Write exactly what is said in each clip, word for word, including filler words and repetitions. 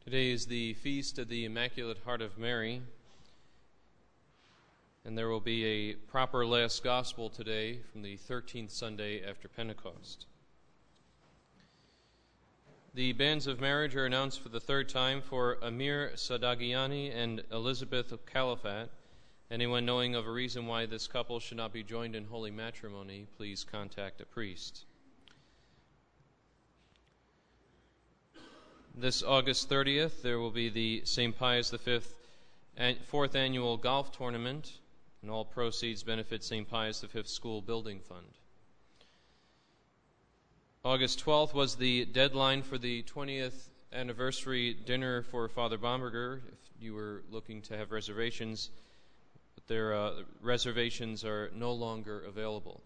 Today is the feast of the Immaculate Heart of Mary, and there will be a proper last gospel today from the thirteenth Sunday after Pentecost. The banns of marriage are announced for the third time for Amir Sadagiani and Elizabeth Califat. Anyone knowing of a reason why this couple should not be joined in holy matrimony, please contact a priest. This August thirtieth, there will be the Saint Pius the Fifth fourth Annual Golf Tournament, and all proceeds benefit Saint Pius the Fifth School Building Fund. August twelfth was the deadline for the twentieth anniversary dinner for Father Bomberger. If you were looking to have reservations, but their uh, reservations are no longer available.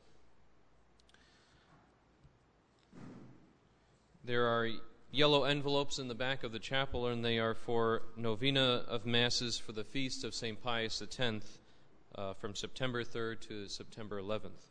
There are yellow envelopes in the back of the chapel, and they are for novena of masses for the feast of Saint Pius the Tenth uh, from September third to September eleventh.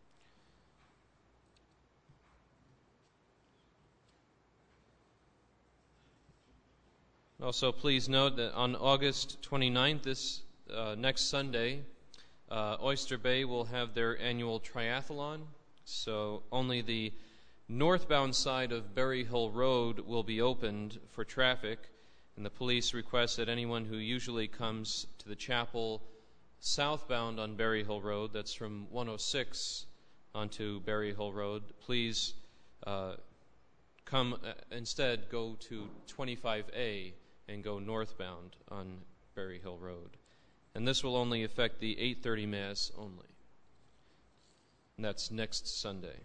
Also, please note that on August twenty-ninth, this uh, next Sunday, uh, Oyster Bay will have their annual triathlon, so only the northbound side of Berry Hill Road will be opened for traffic, and the police request that anyone who usually comes to the chapel southbound on Berry Hill Road, that's from one oh six onto Berry Hill Road, please uh, come uh, instead go to twenty-five A and go northbound on Berry Hill Road. And this will only affect the eight thirty Mass only. And that's next Sunday.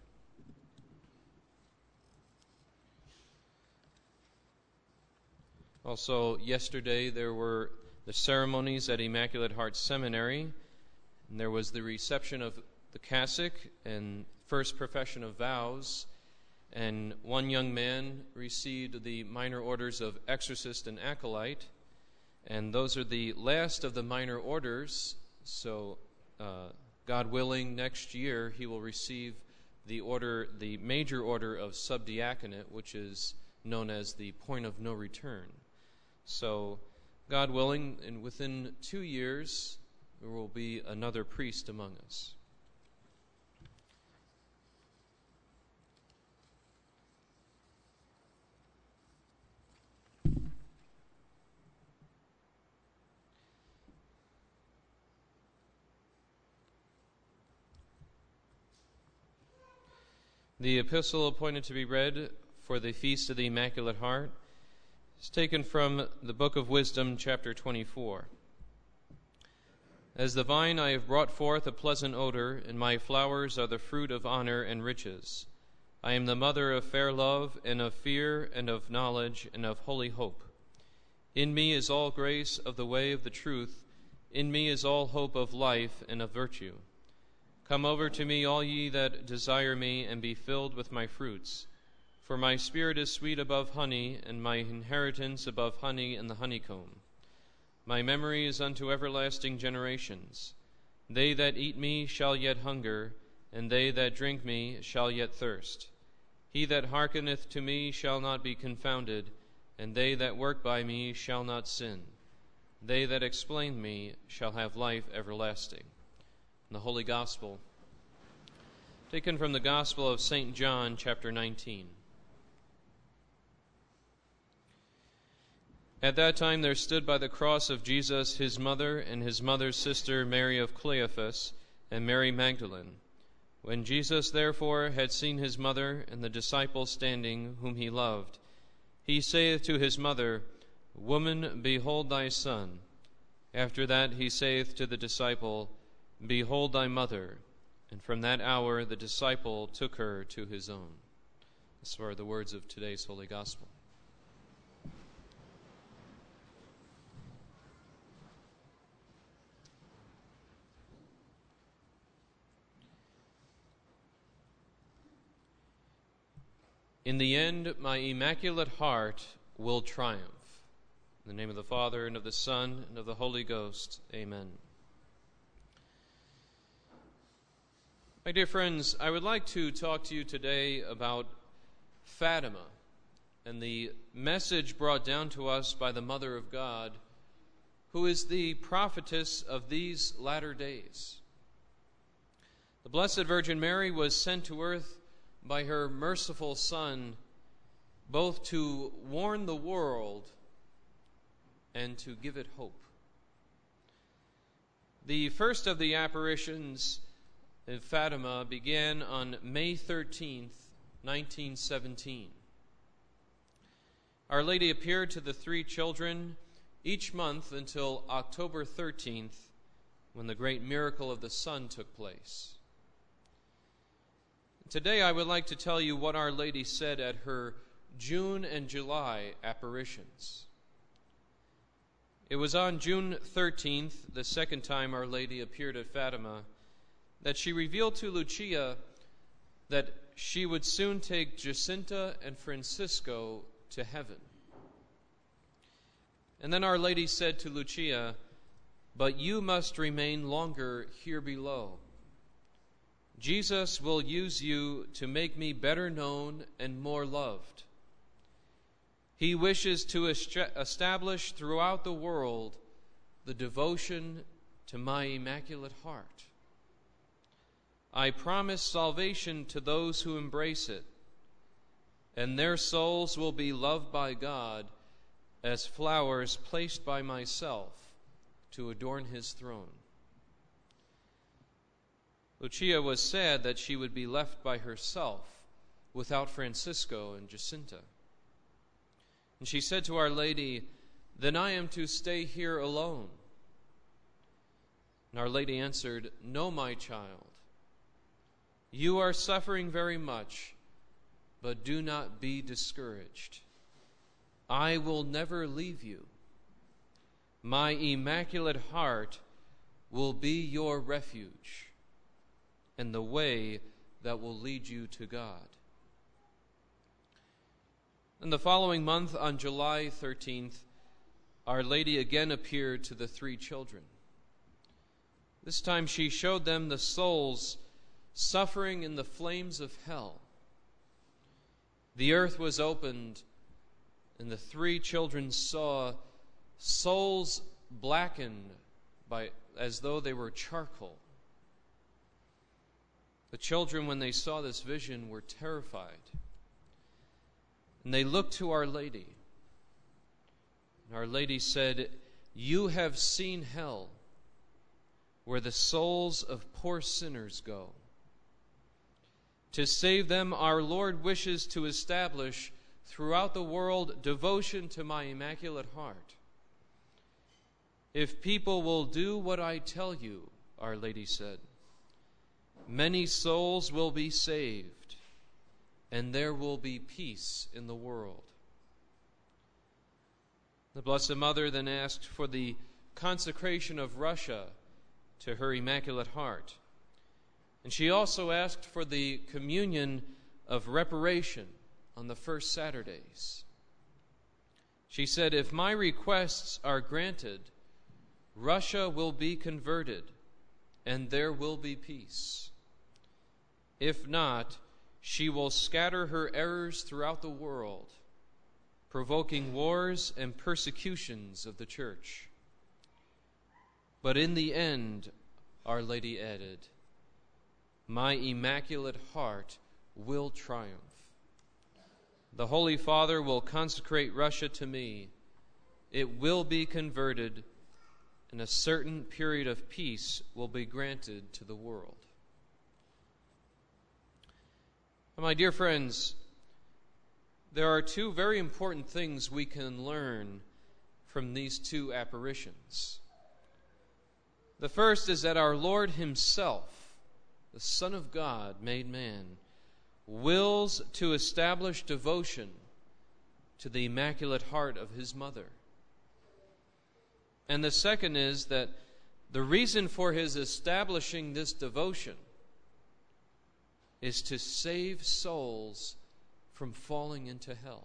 Also, yesterday there were the ceremonies at Immaculate Heart Seminary, and there was the reception of the cassock and first profession of vows, and one young man received the minor orders of exorcist and acolyte, and those are the last of the minor orders, so uh, God willing, next year he will receive the order, the major order of subdiaconate, which is known as the point of no return. So, God willing, and within two years, there will be another priest among us. The epistle appointed to be read for the Feast of the Immaculate Heart is taken from the Book of Wisdom, chapter twenty-four. As the vine I have brought forth a pleasant odor, and my flowers are the fruit of honor and riches. I am the mother of fair love, and of fear, and of knowledge, and of holy hope. In me is all grace of the way of the truth. In me is all hope of life and of virtue. Come over to me, all ye that desire me, and be filled with my fruits. For my spirit is sweet above honey, and my inheritance above honey and the honeycomb. My memory is unto everlasting generations. They that eat me shall yet hunger, and they that drink me shall yet thirst. He that hearkeneth to me shall not be confounded, and they that work by me shall not sin. They that explain me shall have life everlasting. And the Holy Gospel, taken from the Gospel of Saint John, chapter nineteen. At that time there stood by the cross of Jesus his mother and his mother's sister Mary of Cleophas and Mary Magdalene. When Jesus therefore had seen his mother and the disciple standing whom he loved, he saith to his mother, Woman, behold thy son. After that he saith to the disciple, Behold thy mother. And from that hour the disciple took her to his own. These are the words of today's Holy Gospel. In the end, my Immaculate Heart will triumph. In the name of the Father, and of the Son, and of the Holy Ghost. Amen. My dear friends, I would like to talk to you today about Fatima, and the message brought down to us by the Mother of God, who is the prophetess of these latter days. The Blessed Virgin Mary was sent to earth by her merciful Son, both to warn the world and to give it hope. The first of the apparitions in Fatima began on May thirteenth, nineteen seventeen. Our Lady appeared to the three children each month until October thirteenth, when the great miracle of the sun took place. Today I would like to tell you what Our Lady said at her June and July apparitions. It was on June thirteenth, the second time Our Lady appeared at Fatima, that she revealed to Lucia that she would soon take Jacinta and Francisco to heaven. And then Our Lady said to Lucia, "But you must remain longer here below. Jesus will use you to make me better known and more loved. He wishes to establish throughout the world the devotion to my Immaculate Heart. I promise salvation to those who embrace it, and their souls will be loved by God as flowers placed by myself to adorn his throne." Lucia was sad that she would be left by herself without Francisco and Jacinta. And she said to Our Lady, "Then I am to stay here alone." And Our Lady answered, "No, my child. You are suffering very much, but do not be discouraged. I will never leave you. My Immaculate Heart will be your refuge and the way that will lead you to God." And the following month, on July thirteenth, Our Lady again appeared to the three children. This time she showed them the souls suffering in the flames of hell. The earth was opened, and the three children saw souls blackened by, as though they were charcoal. The children, when they saw this vision, were terrified. And they looked to Our Lady. And Our Lady said, "You have seen hell, where the souls of poor sinners go. To save them, our Lord wishes to establish throughout the world devotion to my Immaculate Heart. If people will do what I tell you," Our Lady said, "many souls will be saved, and there will be peace in the world." The Blessed Mother then asked for the consecration of Russia to her Immaculate Heart. And she also asked for the communion of reparation on the first Saturdays. She said, "If my requests are granted, Russia will be converted, and there will be peace. If not, she will scatter her errors throughout the world, provoking wars and persecutions of the Church. But in the end," Our Lady added, "my Immaculate Heart will triumph. The Holy Father will consecrate Russia to me. It will be converted, and a certain period of peace will be granted to the world." My dear friends, there are two very important things we can learn from these two apparitions. The first is that our Lord himself, the Son of God made man, wills to establish devotion to the Immaculate Heart of his mother. And the second is that the reason for his establishing this devotion is to save souls from falling into hell.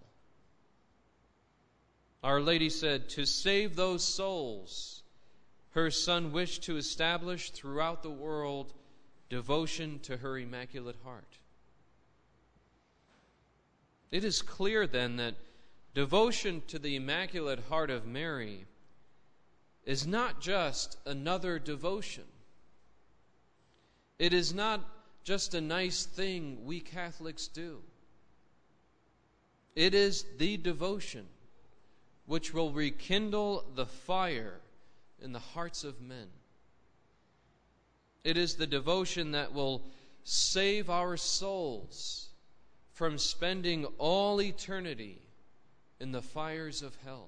Our Lady said, to save those souls, her Son wished to establish throughout the world devotion to her Immaculate Heart. It is clear then that devotion to the Immaculate Heart of Mary is not just another devotion. It is not just a nice thing we Catholics do. It is the devotion which will rekindle the fire in the hearts of men. It is the devotion that will save our souls from spending all eternity in the fires of hell.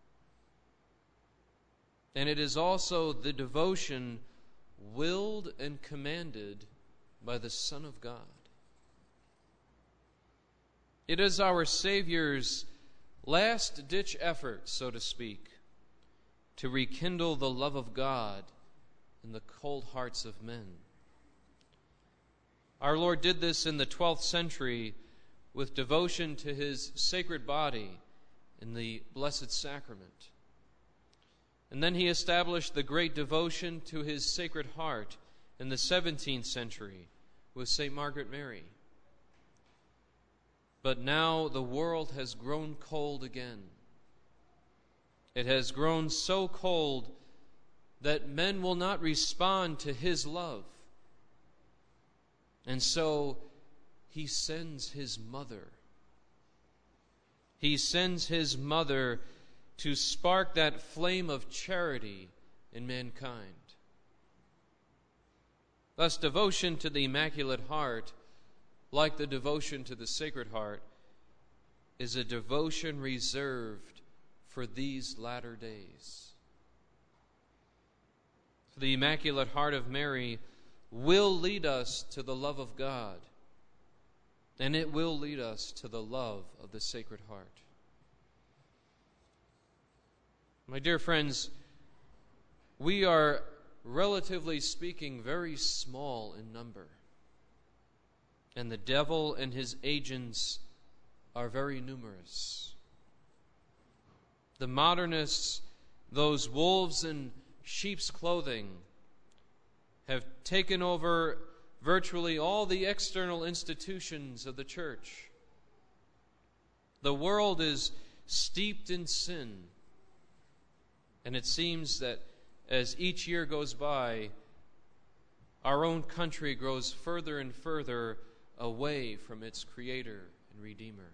And it is also the devotion willed and commanded by the Son of God. It is our Savior's last-ditch effort, so to speak, to rekindle the love of God in the cold hearts of men. Our Lord did this in the twelfth century with devotion to his sacred body in the Blessed Sacrament. And then he established the great devotion to his Sacred Heart in the seventeenth century with Saint Margaret Mary. But now the world has grown cold again. It has grown so cold that men will not respond to his love. And so he sends his mother. He sends his mother to spark that flame of charity in mankind. Thus, devotion to the Immaculate Heart, like the devotion to the Sacred Heart, is a devotion reserved for these latter days. The Immaculate Heart of Mary will lead us to the love of God, and it will lead us to the love of the Sacred Heart. My dear friends, we are, relatively speaking, very small in number, and the devil and his agents are very numerous. The modernists, those wolves in sheep's clothing, have taken over virtually all the external institutions of the church. The world is steeped in sin, and it seems that as each year goes by, our own country grows further and further away from its Creator and Redeemer.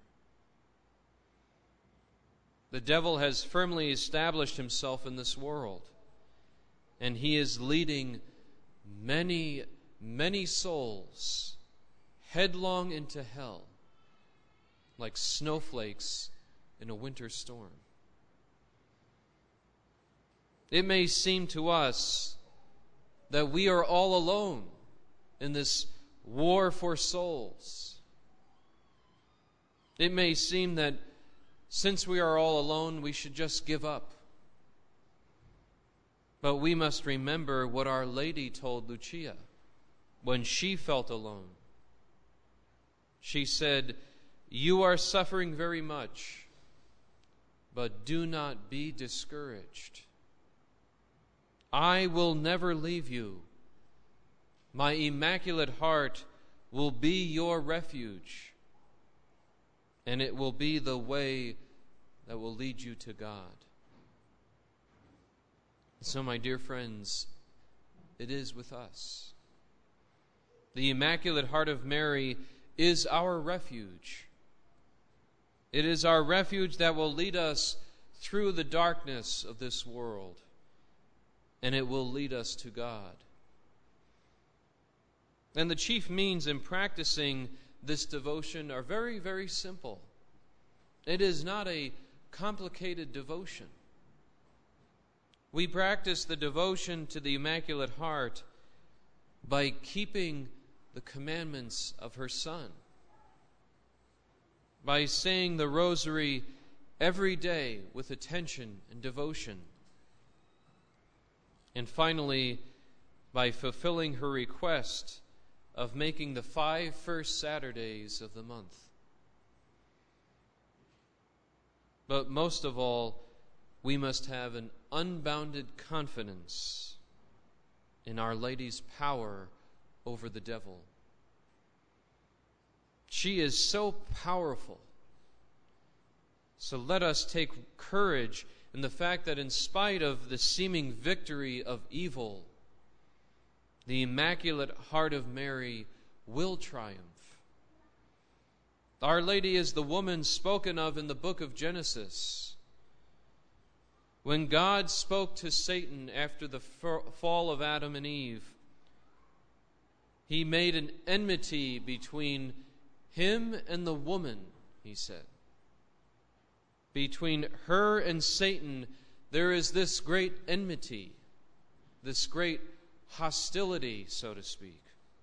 The devil has firmly established himself in this world, and he is leading many, many souls headlong into hell like snowflakes in a winter storm. It may seem to us that we are all alone in this war for souls. It may seem that since we are all alone, we should just give up. But we must remember what Our Lady told Lucia when she felt alone. She said, "You are suffering very much, but do not be discouraged. I will never leave you. My Immaculate Heart will be your refuge, and it will be the way that will lead you to God." So, my dear friends, it is with us. The Immaculate Heart of Mary is our refuge. It is our refuge that will lead us through the darkness of this world, and it will lead us to God. And the chief means in practicing this devotion are very, very simple. It is not a complicated devotion. We practice the devotion to the Immaculate Heart by keeping the commandments of her Son, by saying the Rosary every day with attention and devotion, and finally, by fulfilling her request of making the five first Saturdays of the month. But most of all, we must have an unbounded confidence in Our Lady's power over the devil. She is so powerful So let us take courage in the fact that in spite of the seeming victory of evil, the Immaculate Heart of Mary will triumph. Our Lady is the woman spoken of in the book of Genesis. When God spoke to Satan after the fall of Adam and Eve, he made an enmity between him and the woman, he said. Between her and Satan, there is this great enmity, this great hostility, so to speak.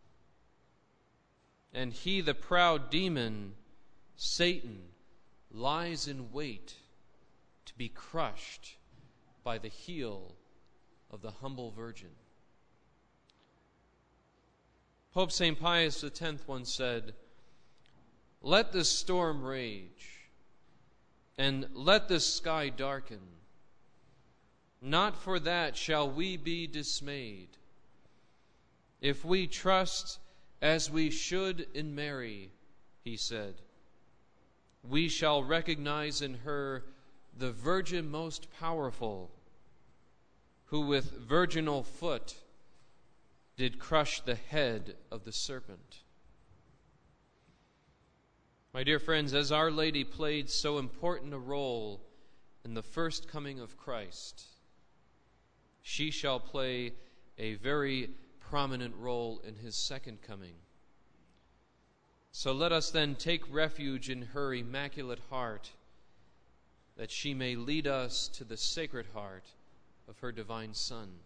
And he, the proud demon, Satan, lies in wait to be crushed by the heel of the humble Virgin. Pope Saint Pius the tenth once said, "Let the storm rage, and let the sky darken. Not for that shall we be dismayed. If we trust as we should in Mary," he said, "we shall recognize in her the Virgin most powerful, who with virginal foot did crush the head of the serpent." My dear friends, as Our Lady played so important a role in the first coming of Christ, she shall play a very prominent role in his second coming. So let us then take refuge in her Immaculate Heart, that she may lead us to the Sacred Heart of her Divine Son.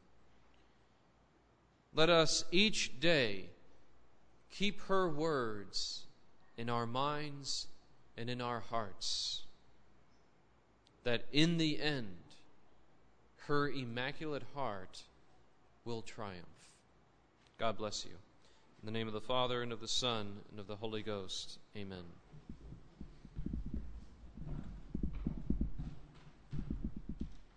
Let us each day keep her words in our minds and in our hearts, that in the end, her Immaculate Heart will triumph. God bless you. In the name of the Father, and of the Son, and of the Holy Ghost. Amen.